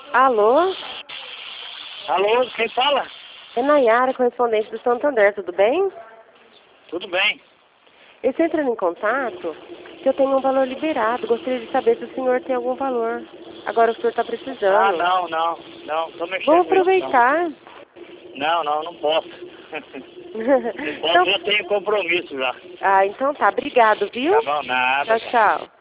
Alô? Alô, quem fala? É Nayara, correspondente do Santander, tudo bem? Tudo bem. Eu estou entrando em contato que eu tenho um valor liberado. Gostaria de saber se o senhor tem algum valor. Agora o senhor está Ah, precisando. não, tô mexendo Vamos com isso, não. aproveitar. Não posso. Não posso, Então, já tenho compromisso já. então tá. Obrigado, viu? Tá bom, nada. Tchau, tchau.